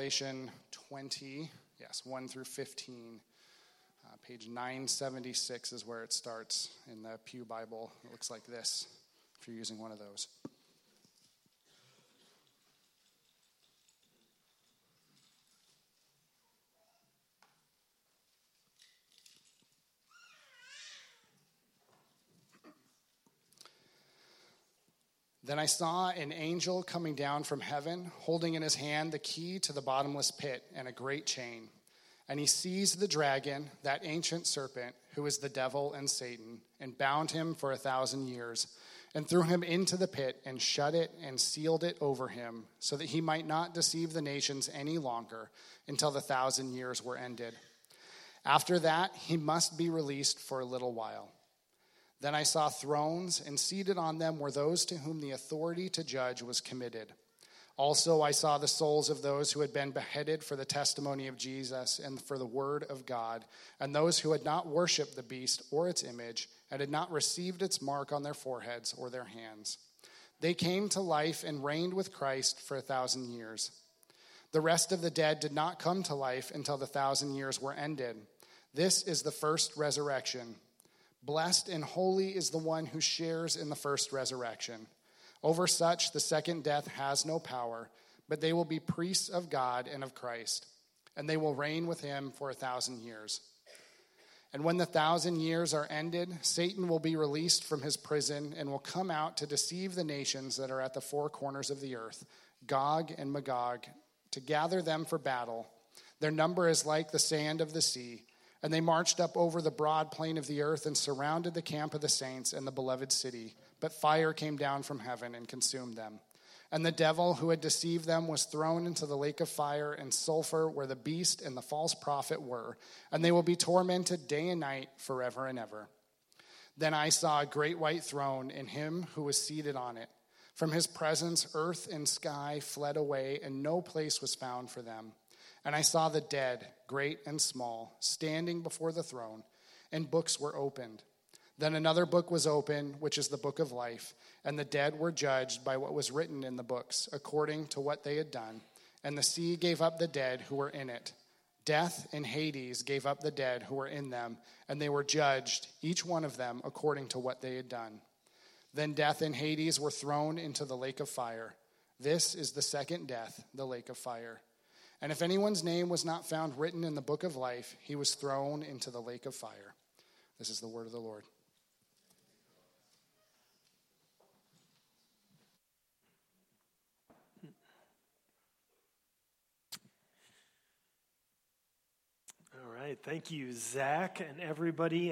Revelation 20, 1 through 15. Page 976 is where it starts in the Pew Bible. It looks like this, if you're using one of those. Then I saw an angel coming down from heaven, holding in his hand the key to the bottomless pit and a great chain. And he seized the dragon, that ancient serpent, who is the devil and Satan, and bound him for 1,000 years, and threw him into the pit, and shut it and sealed it over him, so that he might not deceive the nations any longer until the 1,000 years were ended. After that, he must be released for a little while. Then I saw thrones, and seated on them were those to whom the authority to judge was committed. Also I saw the souls of those who had been beheaded for the testimony of Jesus and for the word of God, and those who had not worshipped the beast or its image, and had not received its mark on their foreheads or their hands. They came to life and reigned with Christ for 1,000 years. The rest of the dead did not come to life until the 1,000 years were ended. This is the first resurrection. Blessed and holy is the one who shares in the first resurrection. Over such the second death has no power, but they will be priests of God and of Christ, and they will reign with him for 1,000 years. And when the 1,000 years are ended, Satan will be released from his prison and will come out to deceive the nations that are at the four corners of the earth, Gog and Magog, to gather them for battle. Their number is like the sand of the sea. And they marched up over the broad plain of the earth and surrounded the camp of the saints and the beloved city. But fire came down from heaven and consumed them. And the devil who had deceived them was thrown into the lake of fire and sulfur where the beast and the false prophet were. And they will be tormented day and night forever and ever. Then I saw a great white throne and him who was seated on it. From his presence earth and sky fled away, and no place was found for them. And I saw the dead, great and small, standing before the throne, and books were opened. Then another book was opened, which is the book of life, and the dead were judged by what was written in the books, according to what they had done. And the sea gave up the dead who were in it. Death and Hades gave up the dead who were in them, and they were judged, each one of them, according to what they had done. Then death and Hades were thrown into the lake of fire. This is the second death, the lake of fire. And if anyone's name was not found written in the book of life, he was thrown into the lake of fire. This is the word of the Lord. All right, thank you, Zach, and everybody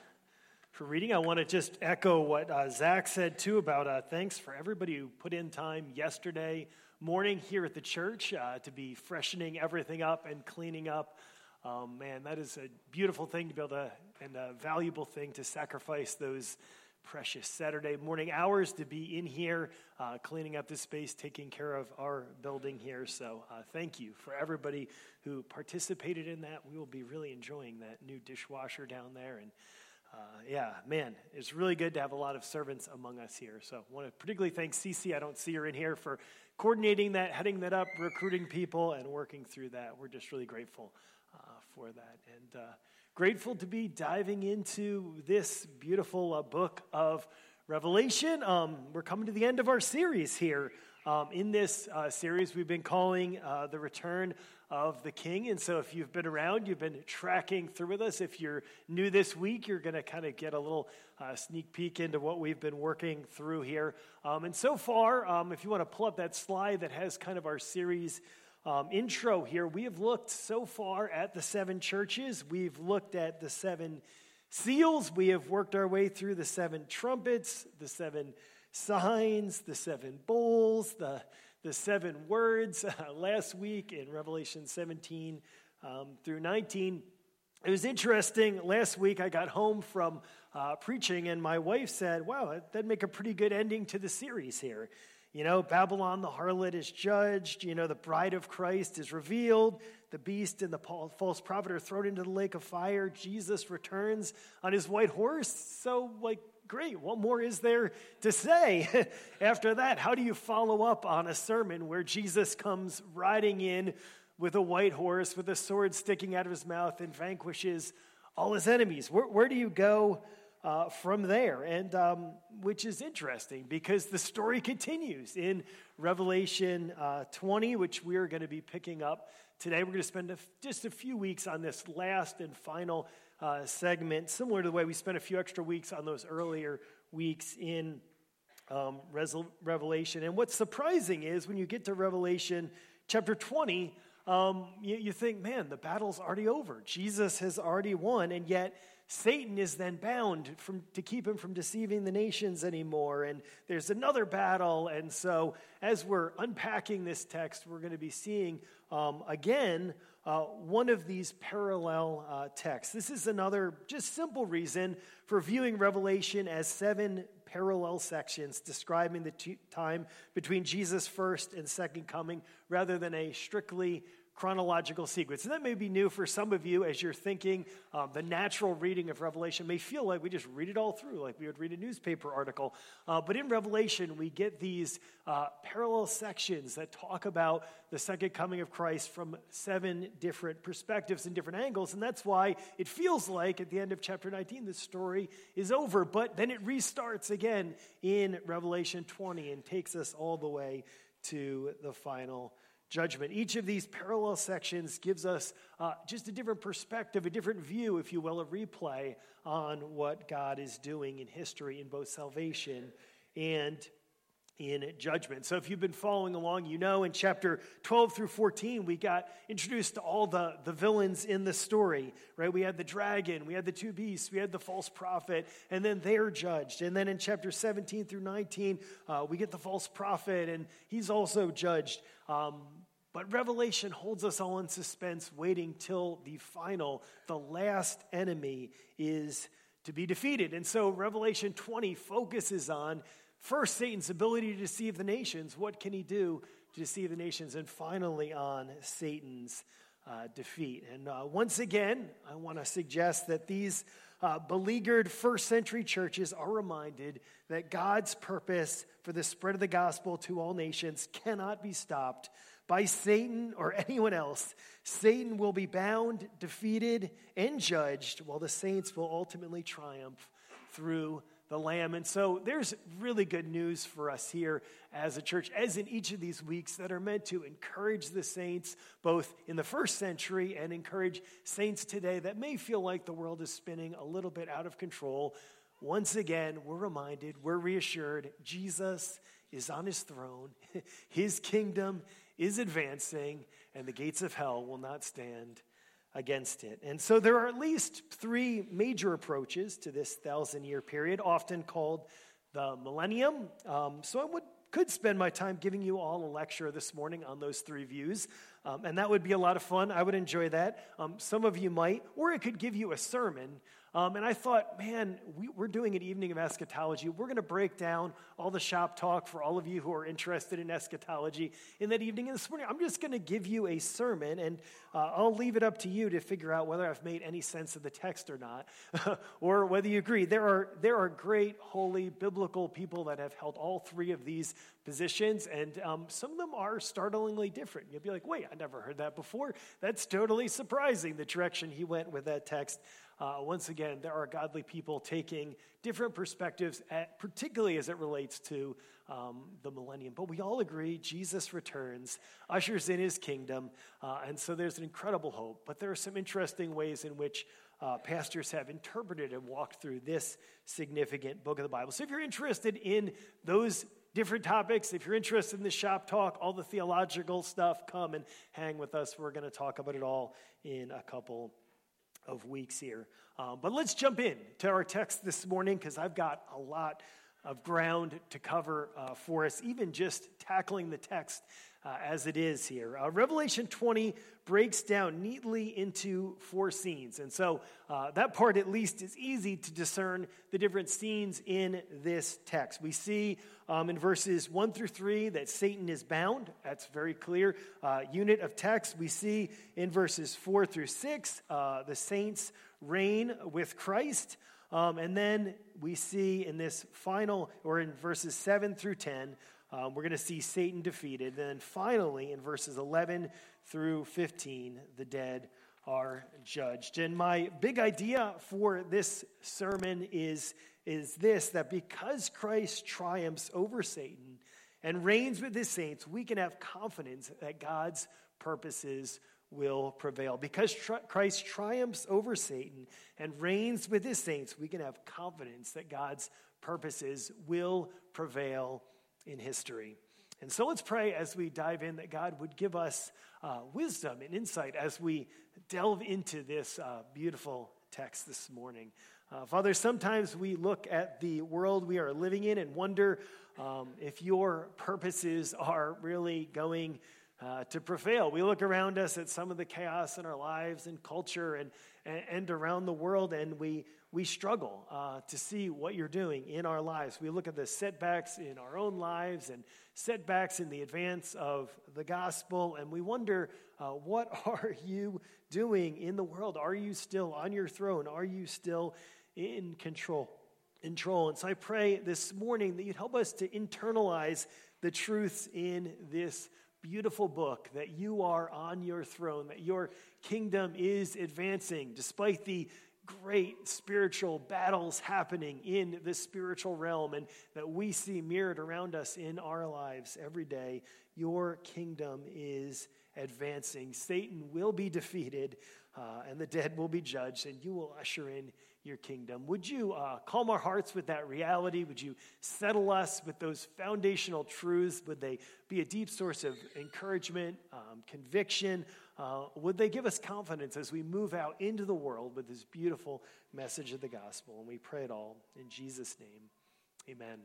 for reading. I want to just echo what Zach said, too, about thanks for everybody who put in time yesterday morning here at the church to be freshening everything up and cleaning up. Man, that is a beautiful thing to be able to, and a valuable thing to sacrifice those precious Saturday morning hours to be in here, cleaning up this space, taking care of our building here. So thank you for everybody who participated in that. We will be really enjoying that new dishwasher down there. And yeah, man, it's really good to have a lot of servants among us here. So I want to particularly thank Cece. I don't see her in here, for coordinating that, heading that up, recruiting people, and working through that. We're just really grateful for that. And grateful to be diving into this beautiful book of Revelation. We're coming to the end of our series here. In this series, we've been calling The Return of the King. And so if you've been around, you've been tracking through with us. If you're new this week, you're going to kind of get a little sneak peek into what we've been working through here. And so far, if you want to pull up that slide that has kind of our series intro here, we have looked so far at the 7 churches. We've looked at the 7 seals. We have worked our way through the 7 trumpets, the 7 signs, the 7 bowls, the 7 words. Last week in Revelation 17 through 19, it was interesting. Last week I got home from preaching, and my wife said, wow, that'd make a pretty good ending to the series here. You know, Babylon the harlot is judged. You know, the bride of Christ is revealed. The beast and the false prophet are thrown into the lake of fire. Jesus returns on his white horse. So, great. What more is there to say after that? How do you follow up on a sermon where Jesus comes riding in with a white horse, with a sword sticking out of his mouth, and vanquishes all his enemies. Where do you go from there? And which is interesting because the story continues in Revelation 20, which we're going to be picking up today. We're going to spend just a few weeks on this last and final segment, similar to the way we spent a few extra weeks on those earlier weeks in Revelation. And what's surprising is when you get to Revelation chapter 20, you think, man, the battle's already over. Jesus has already won, and yet Satan is then bound to keep him from deceiving the nations anymore. And there's another battle. And so as we're unpacking this text, we're going to be seeing again one of these parallel texts. This is another just simple reason for viewing Revelation as 7 parallel sections describing the time between Jesus' first and second coming rather than a strictly chronological sequence. And that may be new for some of you as you're thinking the natural reading of Revelation may feel like we just read it all through, like we would read a newspaper article. But in Revelation, we get these parallel sections that talk about the second coming of Christ from 7 different perspectives and different angles. And that's why it feels like at the end of chapter 19, the story is over. But then it restarts again in Revelation 20 and takes us all the way to the final judgment. Each of these parallel sections gives us just a different perspective, a different view, if you will, a replay on what God is doing in history in both salvation and in judgment. So if you've been following along, you know in chapter 12 through 14, we got introduced to all the villains in the story, right? We had the dragon, we had the 2 beasts, we had the false prophet, and then they're judged. And then in chapter 17 through 19, we get the false prophet, and he's also judged. But Revelation holds us all in suspense, waiting till the last enemy is to be defeated. And so Revelation 20 focuses on, first, Satan's ability to deceive the nations. What can he do to deceive the nations? And finally, on Satan's defeat. And once again, I want to suggest that these beleaguered first century churches are reminded that God's purpose for the spread of the gospel to all nations cannot be stopped by Satan or anyone else. Satan will be bound, defeated, and judged, while the saints will ultimately triumph through the Lamb. And so there's really good news for us here as a church, as in each of these weeks, that are meant to encourage the saints, both in the first century and encourage saints today that may feel like the world is spinning a little bit out of control. Once again, we're reminded, we're reassured, Jesus is on his throne. His kingdom is advancing, and the gates of hell will not stand against it. And so there are at least 3 major approaches to this 1,000-year period, often called the millennium. So I could spend my time giving you all a lecture this morning on those 3 views, and that would be a lot of fun. I would enjoy that. Some of you might, or it could give you a sermon. And I thought, man, we're doing an evening of eschatology. We're going to break down all the shop talk for all of you who are interested in eschatology in that evening. And this morning, I'm just going to give you a sermon, and I'll leave it up to you to figure out whether I've made any sense of the text or not, or whether you agree. There are great, holy, biblical people that have held all 3 of these positions, and some of them are startlingly different. You'll be like, wait, I never heard that before. That's totally surprising, the direction he went with that text. Once again, there are godly people taking different perspectives, particularly as it relates to the millennium. But we all agree Jesus returns, ushers in his kingdom, and so there's an incredible hope. But there are some interesting ways in which pastors have interpreted and walked through this significant book of the Bible. So if you're interested in those different topics, if you're interested in the shop talk, all the theological stuff, come and hang with us. We're going to talk about it all in a couple of weeks here. But let's jump in to our text this morning, because I've got a lot of ground to cover for us, even just tackling the text as it is here. Revelation 20 breaks down neatly into 4 scenes. And so that part at least is easy to discern the different scenes in this text. We see in verses 1 through 3 that Satan is bound. That's very clear unit of text. We see in verses 4 through 6 the saints reign with Christ. And then we see in this final, or in verses 7 through 10, we're going to see Satan defeated. And then finally, in verses 11 through 15, the dead are judged. And my big idea for this sermon is this, that because Christ triumphs over Satan and reigns with his saints, we can have confidence that God's purposes will prevail. Because Christ triumphs over Satan and reigns with his saints, we can have confidence that God's purposes will prevail in history. And so let's pray as we dive in that God would give us wisdom and insight as we delve into this beautiful text this morning. Father, sometimes we look at the world we are living in and wonder if your purposes are really going to prevail. We look around us at some of the chaos in our lives and culture and around the world, and we struggle to see what you're doing in our lives. We look at the setbacks in our own lives and setbacks in the advance of the gospel, and we wonder, what are you doing in the world? Are you still on your throne? Are you still in control? And so I pray this morning that you'd help us to internalize the truths in this beautiful book, that you are on your throne, that your kingdom is advancing despite the great spiritual battles happening in the spiritual realm and that we see mirrored around us in our lives every day. Your kingdom is advancing. Satan will be defeated and the dead will be judged, and you will usher in your kingdom. Would you calm our hearts with that reality? Would you settle us with those foundational truths? Would they be a deep source of encouragement, conviction? Would they give us confidence as we move out into the world with this beautiful message of the gospel? And we pray it all in Jesus' name. Amen.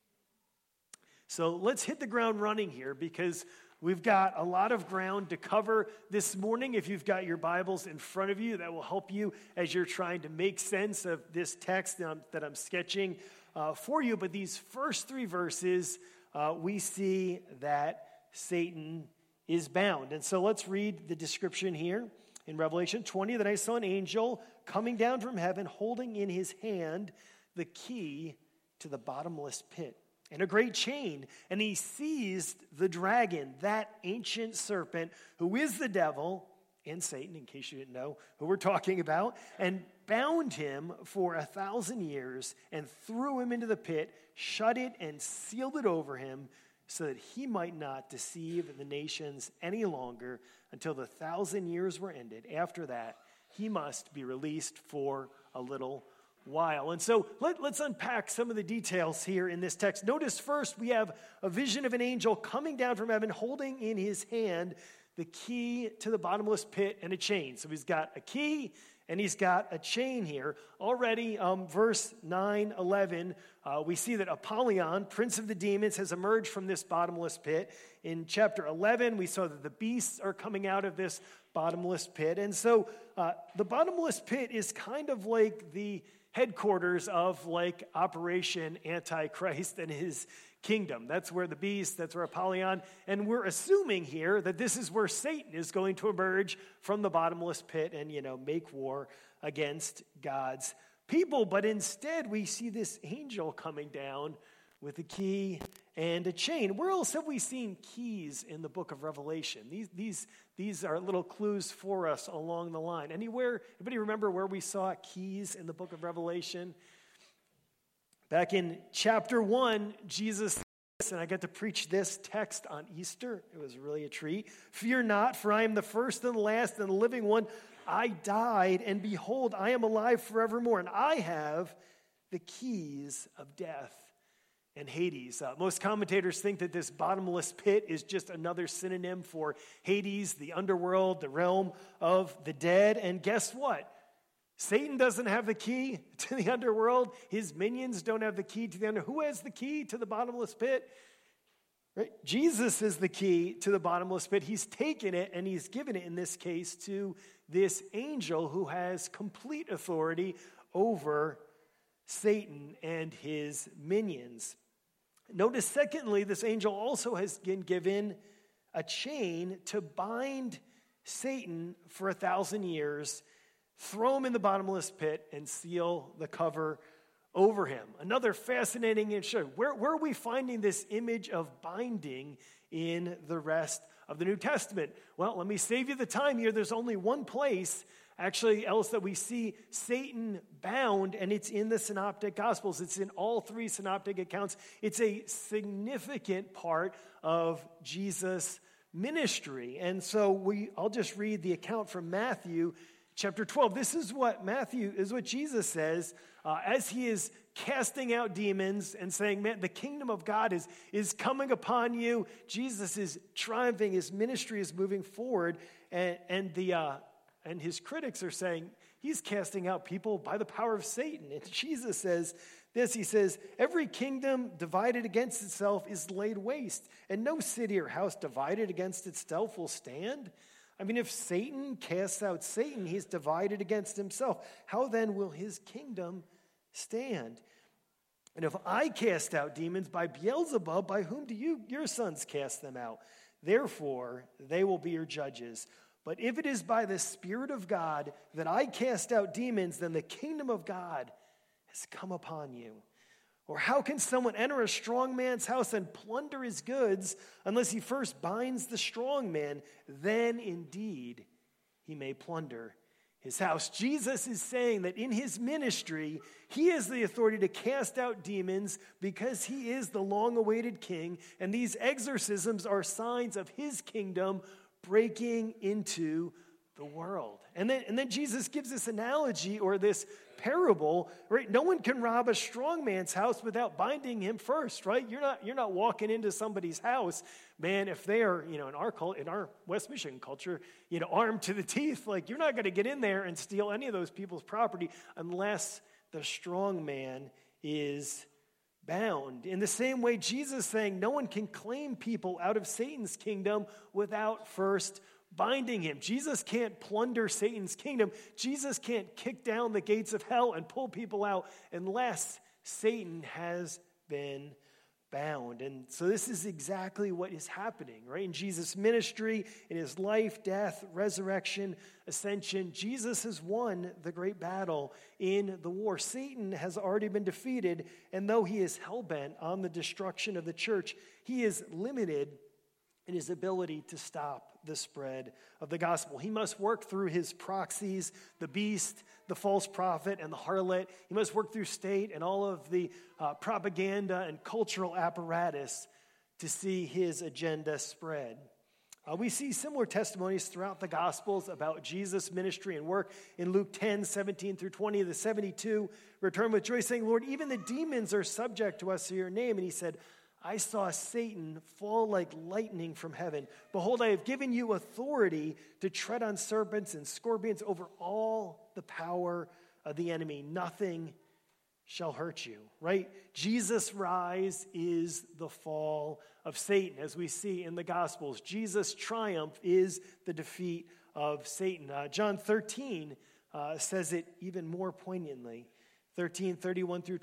So let's hit the ground running here because we've got a lot of ground to cover this morning. If you've got your Bibles in front of you, that will help you as you're trying to make sense of this text that I'm sketching for you. But these first three verses, we see that Satan is bound. And so let's read the description here in Revelation 20. Then I saw an angel coming down from heaven, holding in his hand the key to the bottomless pit and a great chain, and he seized the dragon, that ancient serpent, who is the devil and Satan, in case you didn't know who we're talking about, and bound him for 1,000 years and threw him into the pit, shut it and sealed it over him so that he might not deceive the nations any longer until the 1,000 years were ended. After that, he must be released for a little while. And so let's unpack some of the details here in this text. Notice first we have a vision of an angel coming down from heaven holding in his hand the key to the bottomless pit and a chain. So he's got a key and he's got a chain here. Already, verse 9-11, we see that Apollyon, prince of the demons, has emerged from this bottomless pit. In chapter 11, we saw that the beasts are coming out of this bottomless pit. And so the bottomless pit is kind of like the headquarters of like Operation Antichrist and his kingdom. That's where the beast, that's where Apollyon, and we're assuming here that this is where Satan is going to emerge from the bottomless pit and, make war against God's people. But instead, we see this angel coming down with a key and a chain. Where else have we seen keys in the book of Revelation? These are little clues for us along the line. Anybody remember where we saw keys in the book of Revelation? Back in chapter 1, Jesus says, and I got to preach this text on Easter. It was really a treat. Fear not, for I am the first and the last and the living one. I died, and behold, I am alive forevermore, and I have the keys of death and Hades. Most commentators think that this bottomless pit is just another synonym for Hades, the underworld, the realm of the dead. And guess what? Satan doesn't have the key to the underworld. His minions don't have the key to the underworld. Who has the key to the bottomless pit? Right? Jesus is the key to the bottomless pit. He's taken it and he's given it, in this case, to this angel who has complete authority over Satan and his minions. Notice, secondly, this angel also has been given a chain to bind Satan for 1,000 years, throw him in the bottomless pit, and seal the cover over him. Another fascinating issue. Where are we finding this image of binding in the rest of the New Testament. Well, let me save you the time here. There's only one place actually else that we see Satan bound, and it's in the Synoptic Gospels. It's in all three Synoptic accounts. It's a significant part of Jesus' ministry. And so I'll just read the account from Matthew chapter 12. This is what Jesus says as he is casting out demons and saying, man, the kingdom of God is coming upon you. Jesus is triumphing. His ministry is moving forward. And his critics are saying, he's casting out people by the power of Satan. And Jesus says this, he says, every kingdom divided against itself is laid waste, and no city or house divided against itself will stand. I mean, if Satan casts out Satan, he's divided against himself. How then will his kingdom stand? And if I cast out demons by Beelzebub, by whom do your sons cast them out? Therefore, they will be your judges. But if it is by the Spirit of God that I cast out demons, then the kingdom of God has come upon you. Or how can someone enter a strong man's house and plunder his goods unless he first binds the strong man? Then indeed he may plunder his house. Jesus is saying that in his ministry, he has the authority to cast out demons because he is the long-awaited king, and these exorcisms are signs of his kingdom breaking into the world. And then Jesus gives this analogy or this parable, right? No one can rob a strong man's house without binding him first, right? You're not walking into somebody's house, man, if they are, in our West Michigan culture, armed to the teeth, like you're not going to get in there and steal any of those people's property unless the strong man is bound. In the same way, Jesus is saying no one can claim people out of Satan's kingdom without first binding him. Jesus can't plunder Satan's kingdom. Jesus can't kick down the gates of hell and pull people out unless Satan has been bound. And so this is exactly what is happening, right? In Jesus' ministry, in his life, death, resurrection, ascension, Jesus has won the great battle in the war. Satan has already been defeated, and though he is hell-bent on the destruction of the church, he is limited in his ability to stop the spread of the gospel. He must work through his proxies, the beast, the false prophet, and the harlot. He must work through state and all of the propaganda and cultural apparatus to see his agenda spread. We see similar testimonies throughout the Gospels about Jesus' ministry and work. In Luke 10, 17 through 20, the 72 return with joy, saying, Lord, even the demons are subject to us through your name. And he said, I saw Satan fall like lightning from heaven. Behold, I have given you authority to tread on serpents and scorpions over all the power of the enemy. Nothing shall hurt you, right? Jesus' rise is the fall of Satan, as we see in the Gospels. Jesus' triumph is the defeat of Satan. John 13 says it even more poignantly. 13, 31 through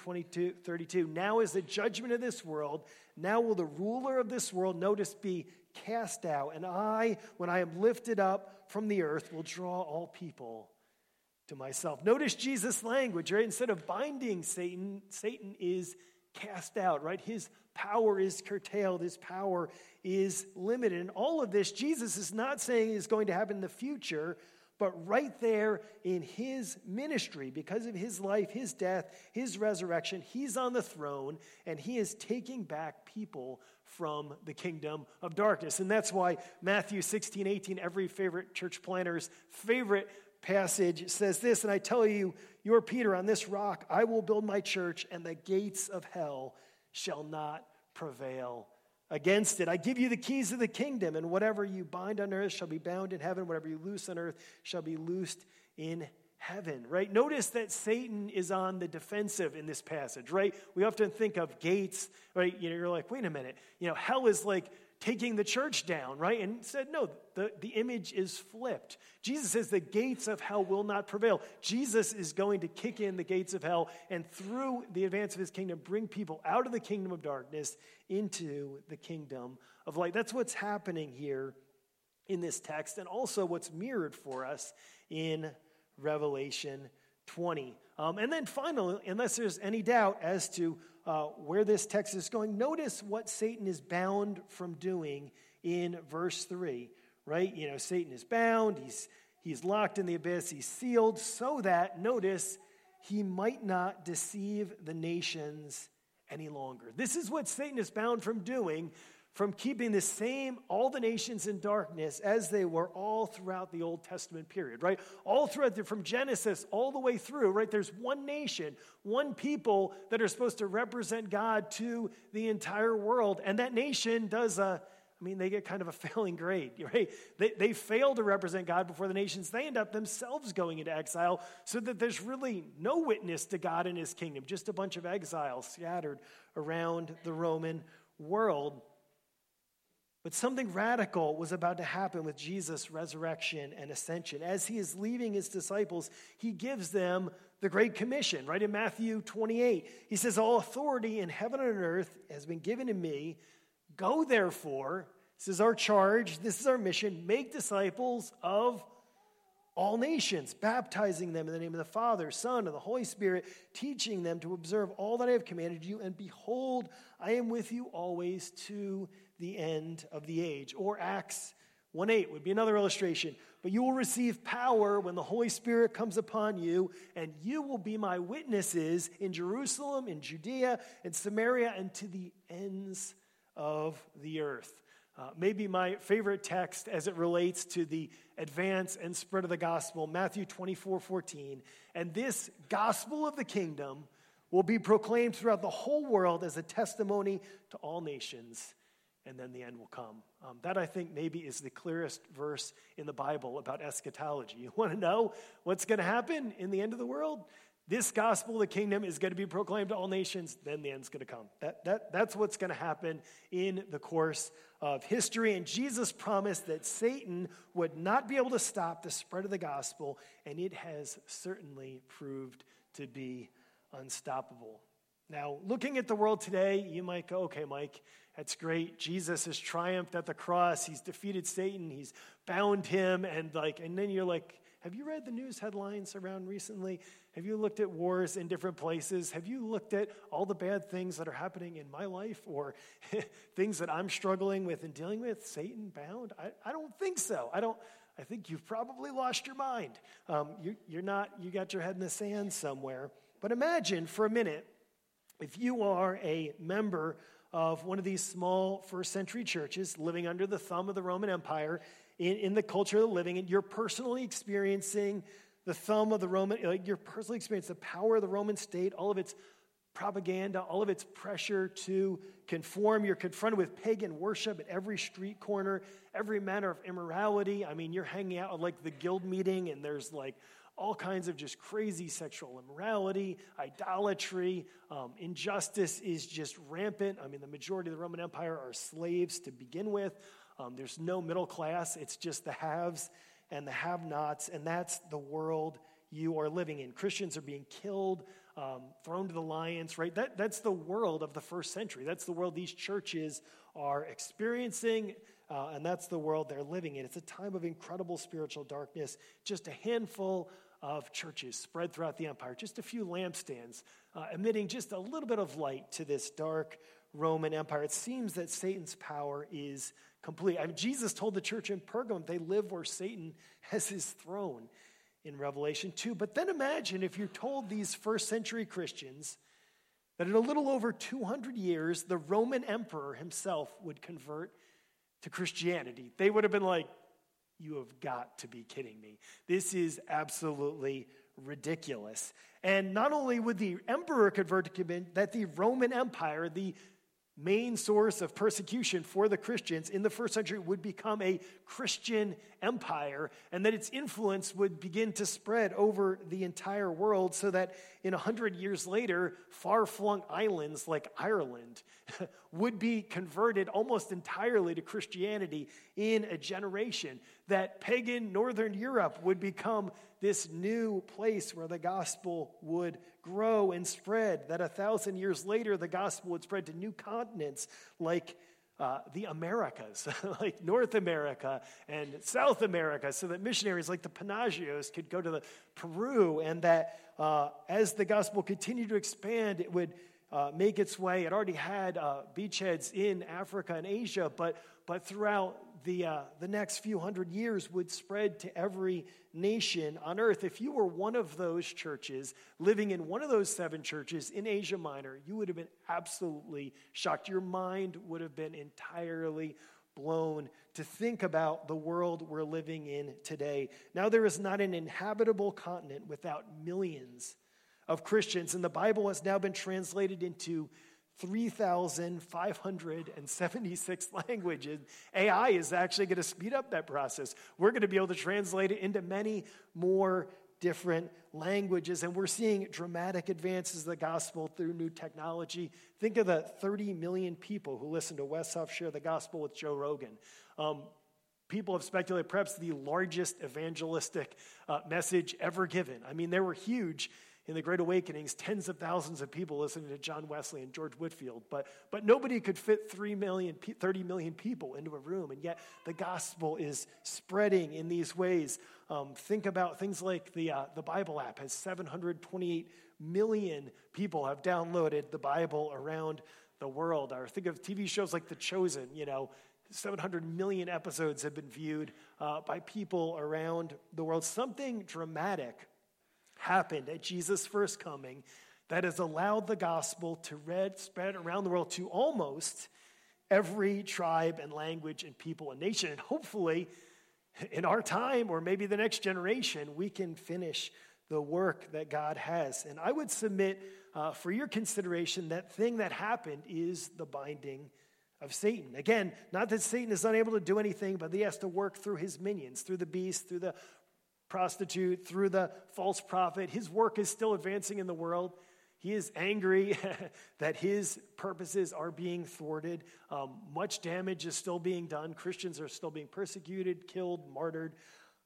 32. Now is the judgment of this world. Now will the ruler of this world, notice, be cast out. And I, when I am lifted up from the earth, will draw all people to myself. Notice Jesus' language, right? Instead of binding Satan, Satan is cast out, right? His power is curtailed. His power is limited. And all of this, Jesus is not saying is going to happen in the future, but right there in his ministry, because of his life, his death, his resurrection, he's on the throne, and he is taking back people from the kingdom of darkness. And that's why Matthew 16, 18, every favorite church planter's favorite passage says this, and I tell you, you are Peter, on this rock I will build my church, and the gates of hell shall not prevail against it. I give you the keys of the kingdom, and whatever you bind on earth shall be bound in heaven. Whatever you loose on earth shall be loosed in heaven, right? Notice that Satan is on the defensive in this passage, right? We often think of gates, right? You're like, wait a minute, hell is like taking the church down, right? And said, no, the image is flipped. Jesus says the gates of hell will not prevail. Jesus is going to kick in the gates of hell, and through the advance of his kingdom, bring people out of the kingdom of darkness into the kingdom of light. That's what's happening here in this text, and also what's mirrored for us in Revelation 20. And then finally, unless there's any doubt as to where this text is going, notice what Satan is bound from doing in verse 3, right? You know, Satan is bound, he's locked in the abyss, he's sealed so that, notice, he might not deceive the nations any longer. This is what Satan is bound from doing, from keeping the same, all the nations in darkness as they were all throughout the Old Testament period, right? All throughout, from Genesis all the way through, right? There's one nation, one people that are supposed to represent God to the entire world. And that nation does they get kind of a failing grade, right? They fail to represent God before the nations. They end up themselves going into exile so that there's really no witness to God and his kingdom, just a bunch of exiles scattered around the Roman world. But something radical was about to happen with Jesus' resurrection and ascension. As he is leaving his disciples, he gives them the Great Commission, right? In Matthew 28, he says, all authority in heaven and earth has been given to me. Go therefore, this is our charge, this is our mission, make disciples of all nations, baptizing them in the name of the Father, Son, and the Holy Spirit, teaching them to observe all that I have commanded you, and behold, I am with you always to the end of the age. Or Acts 1:8 would be another illustration. But you will receive power when the Holy Spirit comes upon you, and you will be my witnesses in Jerusalem, in Judea, in Samaria, and to the ends of the earth. Maybe my favorite text as it relates to the advance and spread of the gospel, Matthew 24:14. And this gospel of the kingdom will be proclaimed throughout the whole world as a testimony to all nations, and then the end will come. That, I think, maybe is the clearest verse in the Bible about eschatology. You want to know what's going to happen in the end of the world? This gospel of the kingdom is going to be proclaimed to all nations, then the end's going to come. That's what's going to happen in the course of history. And Jesus promised that Satan would not be able to stop the spread of the gospel, and it has certainly proved to be unstoppable. Now, looking at the world today, you might go, okay, Mike, that's great. Jesus has triumphed at the cross. He's defeated Satan. He's bound him. And then you're like, have you read the news headlines around recently? Have you looked at wars in different places? Have you looked at all the bad things that are happening in my life or things that I'm struggling with and dealing with? Satan bound? I don't think so. I think you've probably lost your mind. You got your head in the sand somewhere. But imagine for a minute, if you are a member of one of these small first century churches living under the thumb of the Roman Empire, in the culture they're living in, you're personally experiencing the thumb of the Roman, you're personally experiencing the power of the Roman state, all of its propaganda, all of its pressure to conform. You're confronted with pagan worship at every street corner, every manner of immorality. I mean, you're hanging out at like the guild meeting and there's like all kinds of just crazy sexual immorality, idolatry, injustice is just rampant. I mean, the majority of the Roman Empire are slaves to begin with. There's no middle class. It's just the haves and the have-nots, and that's the world you are living in. Christians are being killed, thrown to the lions, right? That's the world of the first century. That's the world these churches are experiencing, and that's the world they're living in. It's a time of incredible spiritual darkness. Just a handful of churches spread throughout the empire, just a few lampstands, emitting just a little bit of light to this dark Roman Empire. It seems that Satan's power is complete. I mean, Jesus told the church in Pergamum they live where Satan has his throne in Revelation 2. But then imagine if you're told these first century Christians that in a little over 200 years, the Roman emperor himself would convert to Christianity. They would have been like, you have got to be kidding me. This is absolutely ridiculous. And not only would the emperor convert to Christianity, that the Roman Empire, the main source of persecution for the Christians in the first century, would become a Christian empire, and that its influence would begin to spread over the entire world, so that in 100 years later, far-flung islands like Ireland would be converted almost entirely to Christianity in a generation, that pagan Northern Europe would become this new place where the gospel would grow and spread, that 1,000 years later, the gospel would spread to new continents like the Americas, like North America and South America, so that missionaries like the Panagios could go to Peru, and that as the gospel continued to expand, it would make its way. It already had beachheads in Africa and Asia, but throughout the next few hundred years would spread to every nation on earth. If you were one of those churches, living in one of those 7 churches in Asia Minor, you would have been absolutely shocked. Your mind would have been entirely blown to think about the world we're living in today. Now there is not an inhabitable continent without millions of Christians, and the Bible has now been translated into 3,576 languages. AI is actually going to speed up that process. We're going to be able to translate it into many more different languages, and we're seeing dramatic advances of the gospel through new technology. Think of the 30 million people who listen to Wes Huff share the gospel with Joe Rogan. People have speculated perhaps the largest evangelistic message ever given. I mean, they were huge in the Great Awakenings, tens of thousands of people listening to John Wesley and George Whitefield, but nobody could fit 30 million people into a room, and yet the gospel is spreading in these ways. Think about things like the Bible app has 728 million people have downloaded the Bible around the world. Or think of TV shows like The Chosen, 700 million episodes have been viewed by people around the world. Something dramatic happened at Jesus' first coming that has allowed the gospel to spread around the world to almost every tribe and language and people and nation. And hopefully, in our time or maybe the next generation, we can finish the work that God has. And I would submit for your consideration that thing that happened is the binding of Satan. Again, not that Satan is unable to do anything, but he has to work through his minions, through the beast, through the prostitute, through the false prophet. His work is still advancing in the world. He is angry that his purposes are being thwarted. Much damage is still being done. Christians are still being persecuted, killed, martyred.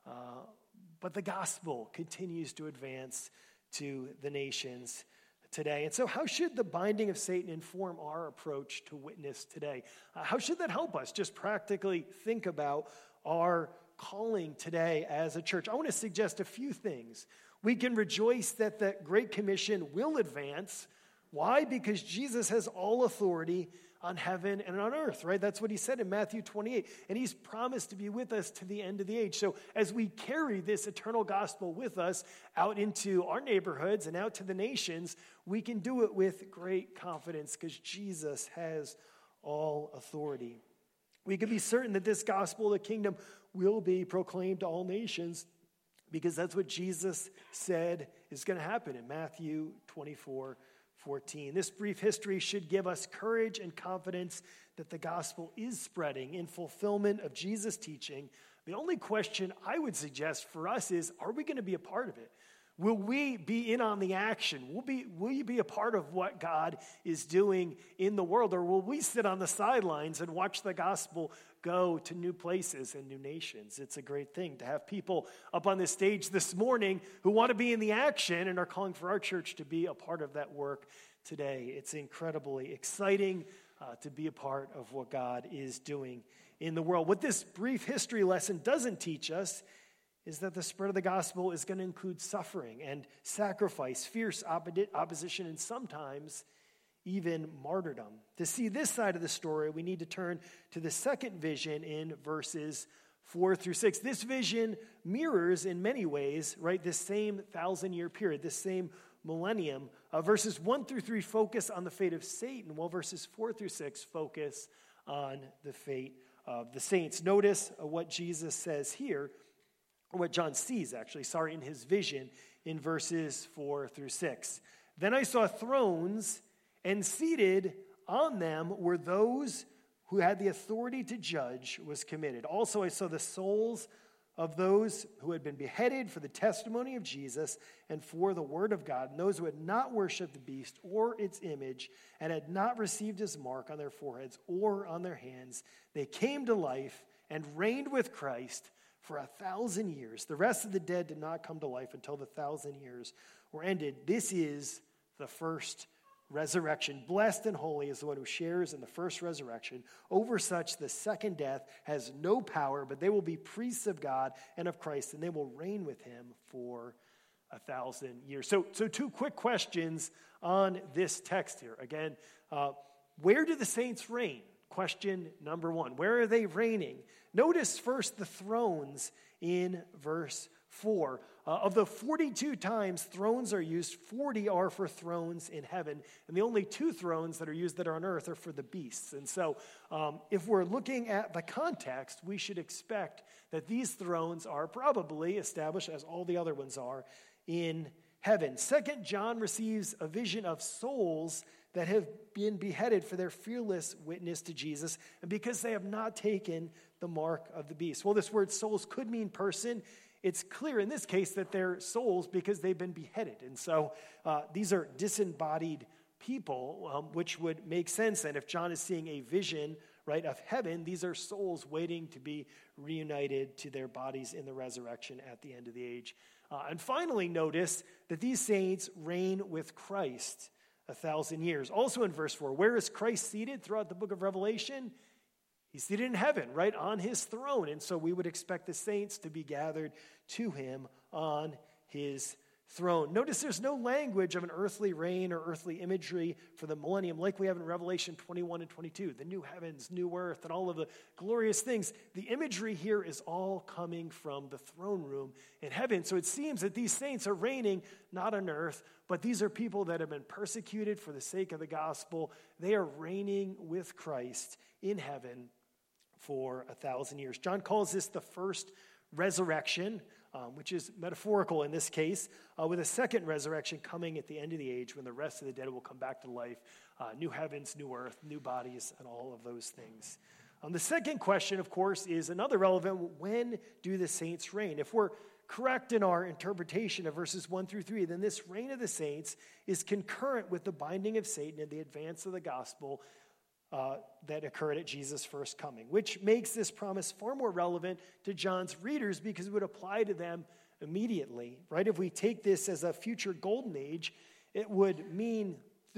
But the gospel continues to advance to the nations today. And so how should the binding of Satan inform our approach to witness today? How should that help us just practically think about our calling today as a church? I want to suggest a few things. We can rejoice that the Great Commission will advance. Why? Because Jesus has all authority on heaven and on earth, right? That's what he said in Matthew 28. And he's promised to be with us to the end of the age. So as we carry this eternal gospel with us out into our neighborhoods and out to the nations, we can do it with great confidence because Jesus has all authority. We can be certain that this gospel of the kingdom will be proclaimed to all nations because that's what Jesus said is going to happen in Matthew 24:14. This brief history should give us courage and confidence that the gospel is spreading in fulfillment of Jesus' teaching. The only question I would suggest for us is, are we going to be a part of it? Will we be in on the action? Will you be a part of what God is doing in the world? Or will we sit on the sidelines and watch the gospel go to new places and new nations? It's a great thing to have people up on this stage this morning who want to be in the action and are calling for our church to be a part of that work today. It's incredibly exciting to be a part of what God is doing in the world. What this brief history lesson doesn't teach us is that the spread of the gospel is going to include suffering and sacrifice, fierce opposition, and sometimes even martyrdom. To see this side of the story, we need to turn to the second vision in verses 4-6. This vision mirrors in many ways, right, this same 1,000-year period, this same millennium. Verses 1-3 focus on the fate of Satan, while verses 4-6 focus on the fate of the saints. Notice what Jesus says here, or what John sees, in his vision in verses 4-6. Then I saw thrones, and seated on them were those who had the authority to judge was committed. Also I saw the souls of those who had been beheaded for the testimony of Jesus and for the word of God, and those who had not worshipped the beast or its image and had not received his mark on their foreheads or on their hands. They came to life and reigned with Christ for 1,000 years. The rest of the dead did not come to life until the 1,000 years were ended. This is the first resurrection. Blessed and holy is the one who shares in the first resurrection. Over such, the second death has no power, but they will be priests of God and of Christ, and they will reign with him for 1,000 years. So two quick questions on this text here. Again, where do the saints reign? Question number one. Where are they reigning? Notice first the thrones in verse 4. Of the 42 times thrones are used, 40 are for thrones in heaven. And the only 2 thrones that are used that are on earth are for the beasts. And so if we're looking at the context, we should expect that these thrones are probably established, as all the other ones are, in heaven. Second, John receives a vision of souls that have been beheaded for their fearless witness to Jesus and because they have not taken the mark of the beast. Well, this word souls could mean person. It's clear in this case that they're souls because they've been beheaded. And so these are disembodied people, which would make sense. And if John is seeing a vision, right, of heaven, these are souls waiting to be reunited to their bodies in the resurrection at the end of the age. And finally, notice that these saints reign with Christ 1,000 years. Also in verse 4, where is Christ seated throughout the book of Revelation? He's seated in heaven, right, on his throne. And so we would expect the saints to be gathered to him on his throne. Notice there's no language of an earthly reign or earthly imagery for the millennium like we have in Revelation 21 and 22, the new heavens, new earth, and all of the glorious things. The imagery here is all coming from the throne room in heaven. So it seems that these saints are reigning not on earth, but these are people that have been persecuted for the sake of the gospel. They are reigning with Christ in heaven for 1,000 years. John calls this the first resurrection, which is metaphorical in this case, with a second resurrection coming at the end of the age when the rest of the dead will come back to life, new heavens, new earth, new bodies, and all of those things. The second question, of course, is another relevant: when do the saints reign? If we're correct in our interpretation of verses 1 through 3, then this reign of the saints is concurrent with the binding of Satan and the advance of the gospel that occurred at Jesus' first coming, which makes this promise far more relevant to John's readers because it would apply to them immediately, right? If we take this as a future golden age, it would mean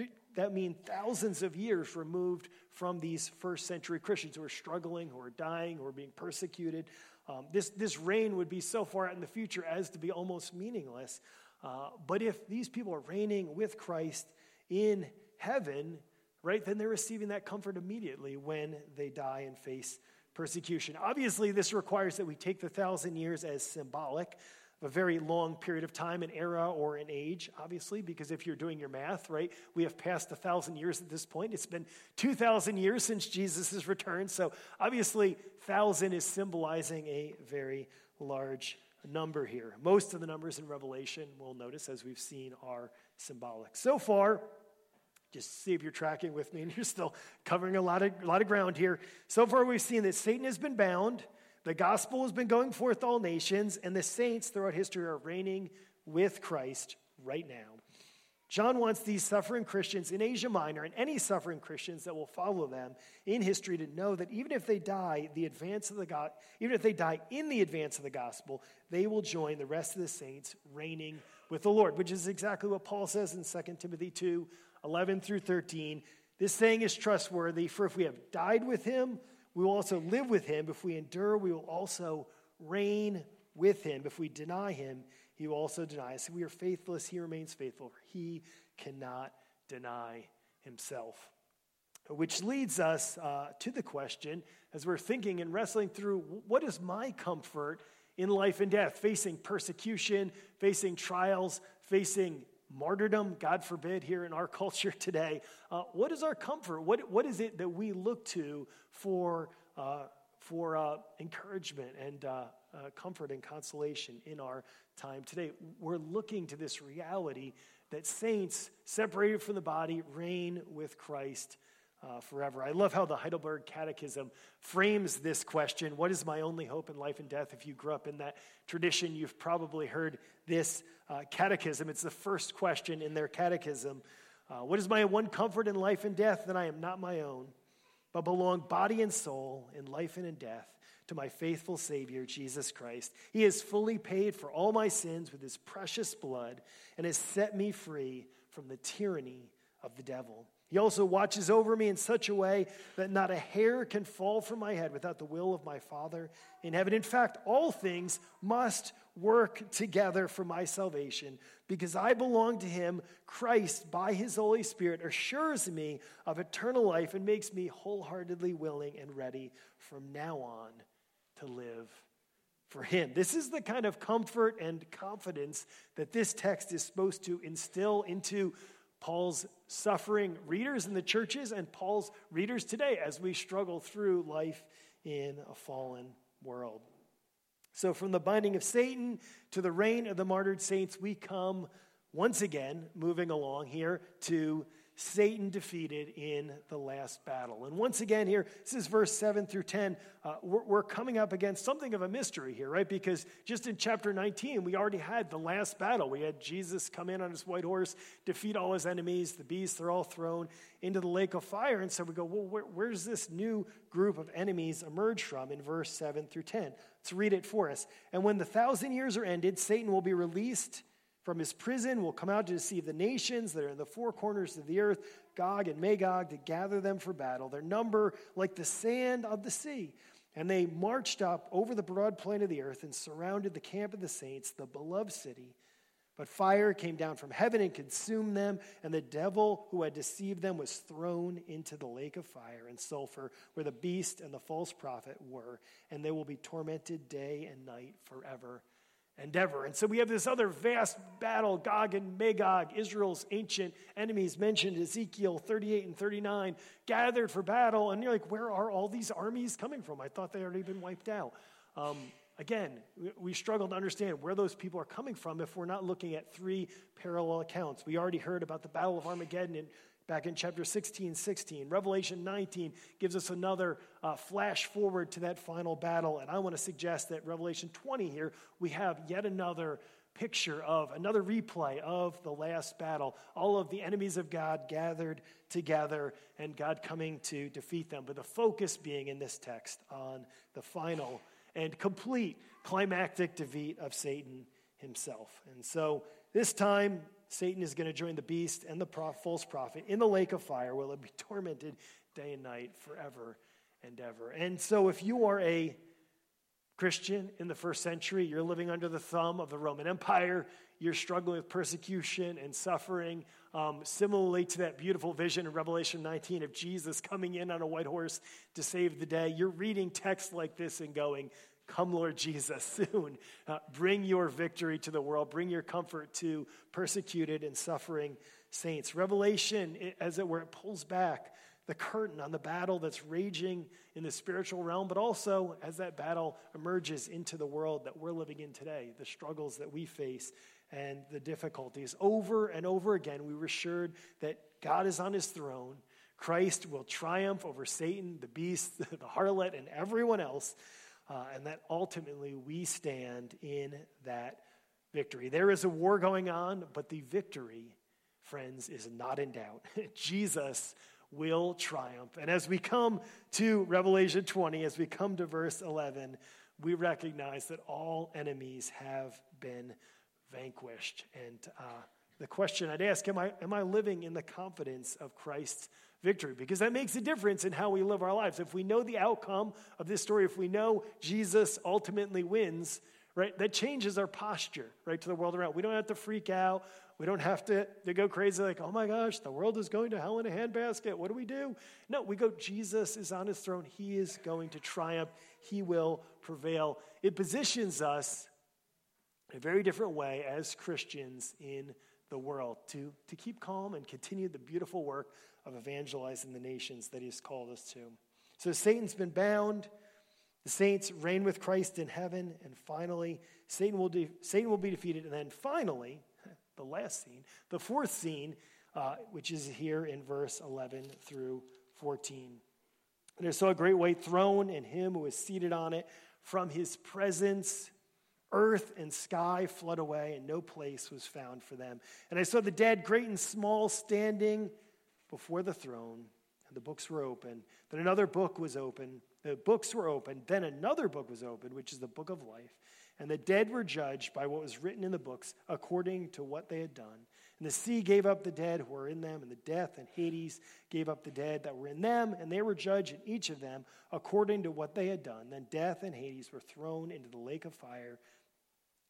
thousands of years removed from these first century Christians who are struggling, who are dying, who are being persecuted. This reign would be so far out in the future as to be almost meaningless. But if these people are reigning with Christ in heaven, right, then they're receiving that comfort immediately when they die and face persecution. Obviously, this requires that we take the 1,000 years as symbolic of a very long period of time, an era or an age, obviously, because if you're doing your math, right, we have passed 1,000 years at this point. It's been 2,000 years since Jesus' return. So obviously, 1,000 is symbolizing a very large number here. Most of the numbers in Revelation, we'll notice, as we've seen, are symbolic. So far, just see if you're tracking with me, and you're still covering a lot of ground here. So far, we've seen that Satan has been bound, the gospel has been going forth to all nations, and the saints throughout history are reigning with Christ right now. John wants these suffering Christians in Asia Minor and any suffering Christians that will follow them in history to know that even if they die in the advance of the gospel, they will join the rest of the saints reigning with the Lord, which is exactly what Paul says in 2 Timothy 2, 11 through 13. This saying is trustworthy, for if we have died with him, we will also live with him. If we endure, we will also reign with him. If we deny him, he will also deny us. If we are faithless, he remains faithful, for he cannot deny himself. Which leads us to the question, as we're thinking and wrestling through, what is my comfort in life and death? Facing persecution, facing trials, facing martyrdom, God forbid, here in our culture today. What is our comfort? What is it that we look to for encouragement and comfort and consolation in our time today? We're looking to this reality that saints separated from the body reign with Christ forever. I love how the Heidelberg Catechism frames this question: what is my only hope in life and death? If you grew up in that tradition, you've probably heard this catechism. It's the first question in their catechism. What is my one comfort in life and death? That I am not my own, but belong body and soul in life and in death to my faithful Savior, Jesus Christ. He has fully paid for all my sins with his precious blood and has set me free from the tyranny of the devil. He also watches over me in such a way that not a hair can fall from my head without the will of my Father in heaven. In fact, all things must work together for my salvation. Because I belong to him, Christ, by his Holy Spirit, assures me of eternal life and makes me wholeheartedly willing and ready from now on to live for him. This is the kind of comfort and confidence that this text is supposed to instill into Paul's suffering readers in the churches and Paul's readers today as we struggle through life in a fallen world. So from the binding of Satan to the reign of the martyred saints, we come once again, moving along here, to Satan defeated in the last battle. And once again here, this is verse 7 through 10, we're coming up against something of a mystery here, right? Because just in chapter 19, we already had the last battle. We had Jesus come in on his white horse, defeat all his enemies, the beasts, they're all thrown into the lake of fire. And so we go, well, where's this new group of enemies emerge from in verse 7 through 10? Let's read it for us. And when the 1,000 years are ended, Satan will be released from his prison, will come out to deceive the nations that are in the four corners of the earth, Gog and Magog, to gather them for battle. Their number like the sand of the sea. And they marched up over the broad plain of the earth and surrounded the camp of the saints, the beloved city. But fire came down from heaven and consumed them, and the devil who had deceived them was thrown into the lake of fire and sulfur, where the beast and the false prophet were, and they will be tormented day and night forever and ever. And so we have this other vast battle, Gog and Magog, Israel's ancient enemies mentioned, Ezekiel 38 and 39, gathered for battle. And you're like, where are all these armies coming from? I thought they had already been wiped out. Again, we struggle to understand where those people are coming from if we're not looking at three parallel accounts. We already heard about the Battle of Armageddon back in chapter 16. Revelation 19 gives us another flash forward to that final battle. And I want to suggest that Revelation 20 here, we have yet another picture of, another replay of the last battle. All of the enemies of God gathered together and God coming to defeat them. But the focus being in this text on the final and complete climactic defeat of Satan himself. And so this time, Satan is going to join the beast and the false prophet in the lake of fire, where they'll be tormented day and night forever and ever. And so if you are a Christian in the first century, you're living under the thumb of the Roman Empire, you're struggling with persecution and suffering, similarly to that beautiful vision in Revelation 19 of Jesus coming in on a white horse to save the day, you're reading texts like this and going, come, Lord Jesus, soon. Bring your victory to the world. Bring your comfort to persecuted and suffering saints. Revelation, as it were, it pulls back the curtain on the battle that's raging in the spiritual realm, but also as that battle emerges into the world that we're living in today, the struggles that we face and the difficulties. Over and over again, we were assured that God is on his throne. Christ will triumph over Satan, the beast, the harlot, and everyone else. And that ultimately we stand in that victory. There is a war going on, but the victory, friends, is not in doubt. Jesus will triumph. And as we come to Revelation 20, as we come to verse 11, we recognize that all enemies have been vanquished. And the question I'd ask, am I living in the confidence of Christ's victory? Because that makes a difference in how we live our lives. If we know the outcome of this story, if we know Jesus ultimately wins, right, that changes our posture, right, to the world around. We don't have to freak out. We don't have to go crazy like, oh my gosh, the world is going to hell in a handbasket. What do we do? No, we go, Jesus is on his throne. He is going to triumph. He will prevail. It positions us in a very different way as Christians in the world to keep calm and continue the beautiful work of evangelizing the nations that he's called us to. So Satan's been bound. The saints reign with Christ in heaven. And finally, Satan will be defeated. And then finally, the last scene, the fourth scene, which is here in verse 11 through 14. And I saw a great white throne and him who was seated on it. From his presence, earth and sky fled away, and no place was found for them. And I saw the dead, great and small, standing before the throne, and the books were open. Then another book was open. The books were open. Then another book was opened, which is the book of life. And the dead were judged by what was written in the books according to what they had done. And the sea gave up the dead who were in them, and the death and Hades gave up the dead that were in them, and they were judged in each of them according to what they had done. Then death and Hades were thrown into the lake of fire.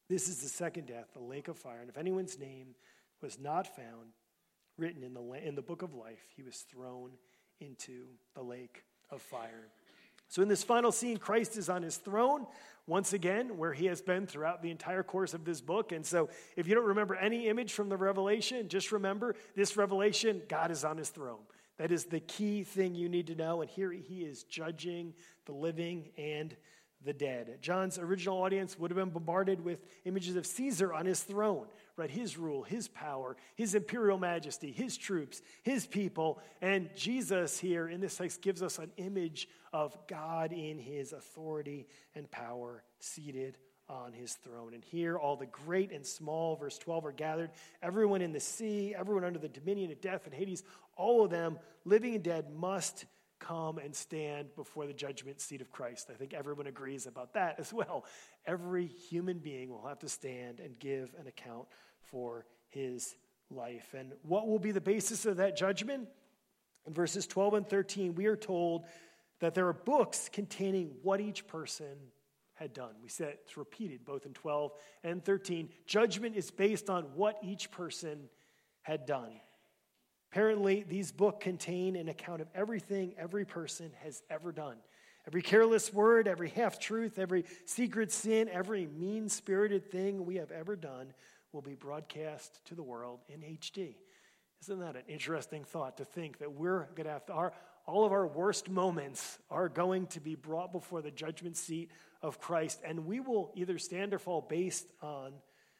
This is the second death, the lake of fire. And if anyone's name was not found written in the book of life, he was thrown into the lake of fire. So in this final scene, Christ is on his throne, once again, where he has been throughout the entire course of this book. And so if you don't remember any image from the Revelation, just remember this Revelation, God is on his throne. That is the key thing you need to know. And here he is judging the living and the dead. John's original audience would have been bombarded with images of Caesar on his throne, right? His rule, his power, his imperial majesty, his troops, his people. And Jesus here in this text gives us an image of God in his authority and power seated on his throne. And here all the great and small, verse 12, are gathered. Everyone in the sea, everyone under the dominion of death and Hades, all of them, living and dead, must come and stand before the judgment seat of Christ. I think everyone agrees about that as well. Every human being will have to stand and give an account for his life. And what will be the basis of that judgment? In verses 12 and 13, we are told that there are books containing what each person had done. We said it's repeated both in 12 and 13. Judgment is based on what each person had done. Apparently, these books contain an account of everything every person has ever done. Every careless word, every half-truth, every secret sin, every mean-spirited thing we have ever done will be broadcast to the world in HD. Isn't that an interesting thought to think that we're going to have to, all of our worst moments are going to be brought before the judgment seat of Christ, and we will either stand or fall based on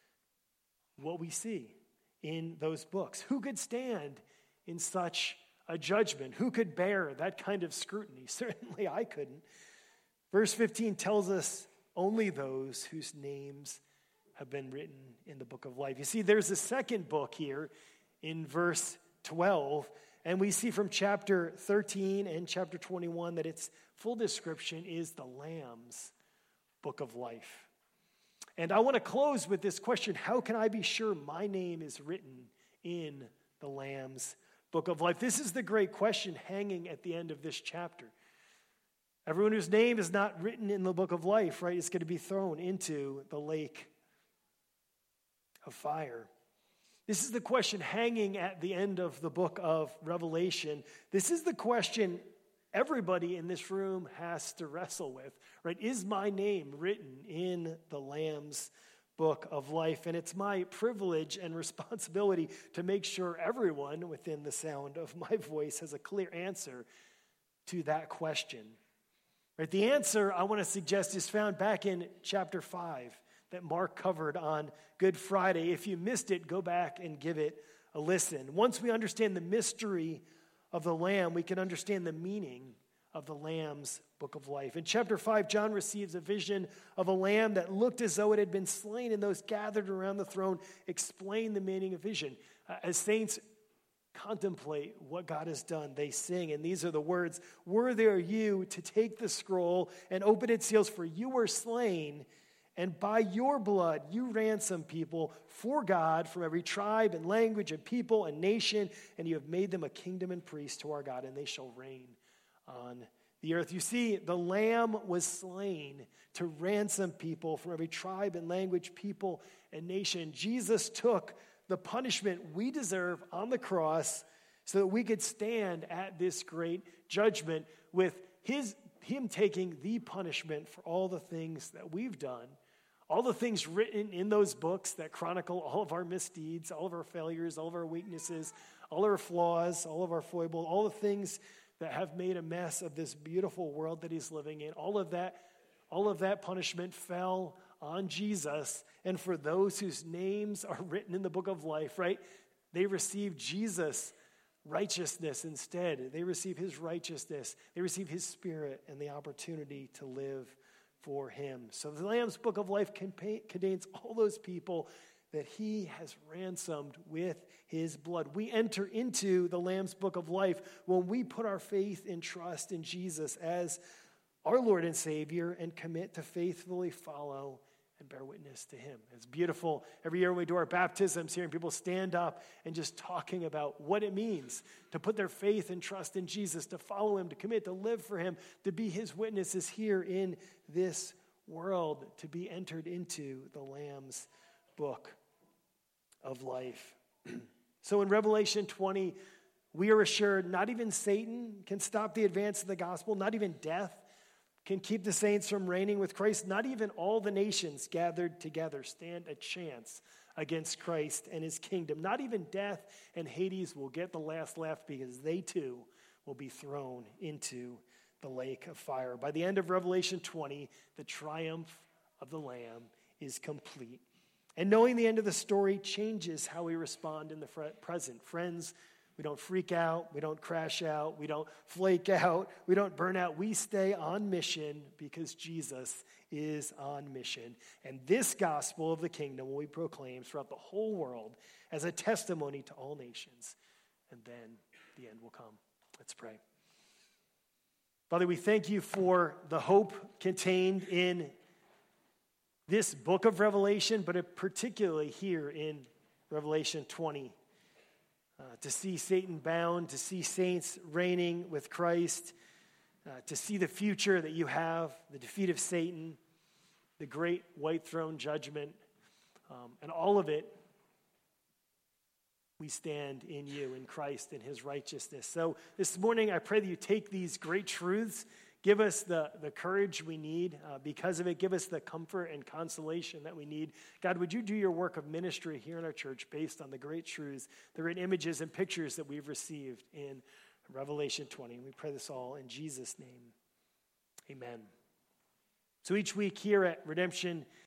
what we see in those books. Who could stand in such a judgment? Who could bear that kind of scrutiny? Certainly I couldn't. Verse 15 tells us only those whose names have been written in the book of life. You see, there's a second book here in verse 12, and we see from chapter 13 and chapter 21 that its full description is the Lamb's book of life. And I want to close with this question: how can I be sure my name is written in the Lamb's book of life? This is the great question hanging at the end of this chapter. Everyone whose name is not written in the book of life, right, is going to be thrown into the lake of fire. This is the question hanging at the end of the book of Revelation. This is the question everybody in this room has to wrestle with, right? Is my name written in the Lamb's book of life? And it's my privilege and responsibility to make sure everyone within the sound of my voice has a clear answer to that question. Right? The answer I want to suggest is found back in chapter 5 that Mark covered on Good Friday. If you missed it, go back and give it a listen. Once we understand the mystery of the Lamb, we can understand the meaning of the Lamb's book of life. In chapter 5, John receives a vision of a lamb that looked as though it had been slain, and those gathered around the throne explain the meaning of vision. As saints contemplate what God has done, they sing, and these are the words: "Worthy are you to take the scroll and open its seals, for you were slain, and by your blood you ransom people for God from every tribe and language and people and nation, and you have made them a kingdom and priests to our God, and they shall reign on the earth." You see, the Lamb was slain to ransom people from every tribe and language, people and nation. Jesus took the punishment we deserve on the cross so that we could stand at this great judgment with him taking the punishment for all the things that we've done, all the things written in those books that chronicle all of our misdeeds, all of our failures, all of our weaknesses, all of our flaws, all of our foibles, all the things that have made a mess of this beautiful world that he's living in. All of that punishment fell on Jesus. And for those whose names are written in the book of life, right, they receive Jesus' righteousness instead. They receive his righteousness. They receive his spirit and the opportunity to live for him. So the Lamb's book of life contains all those people that he has ransomed with his blood. We enter into the Lamb's book of life when we put our faith and trust in Jesus as our Lord and Savior and commit to faithfully follow and bear witness to him. It's beautiful. Every year when we do our baptisms, hearing people stand up and just talking about what it means to put their faith and trust in Jesus, to follow him, to commit, to live for him, to be his witnesses here in this world to be entered into the Lamb's book of life. So in Revelation 20, we are assured not even Satan can stop the advance of the gospel, not even death can keep the saints from reigning with Christ, not even all the nations gathered together stand a chance against Christ and his kingdom. Not even death and Hades will get the last laugh because they too will be thrown into the lake of fire. By the end of Revelation 20, the triumph of the Lamb is complete. And knowing the end of the story changes how we respond in the present. Friends, we don't freak out, we don't crash out, we don't flake out, we don't burn out. We stay on mission because Jesus is on mission. And this gospel of the kingdom will be proclaimed throughout the whole world as a testimony to all nations. And then the end will come. Let's pray. Father, we thank you for the hope contained in this book of Revelation, but particularly here in Revelation 20. To see Satan bound, to see saints reigning with Christ, to see the future that you have, the defeat of Satan, the great white throne judgment, and all of it, we stand in you, in Christ, in his righteousness. So this morning, I pray that you take these great truths, give us the courage we need because of it. Give us the comfort and consolation that we need. God, would you do your work of ministry here in our church based on the great truths, the great images and pictures that we've received in Revelation 20. And we pray this all in Jesus' name. Amen. So each week here at Redemption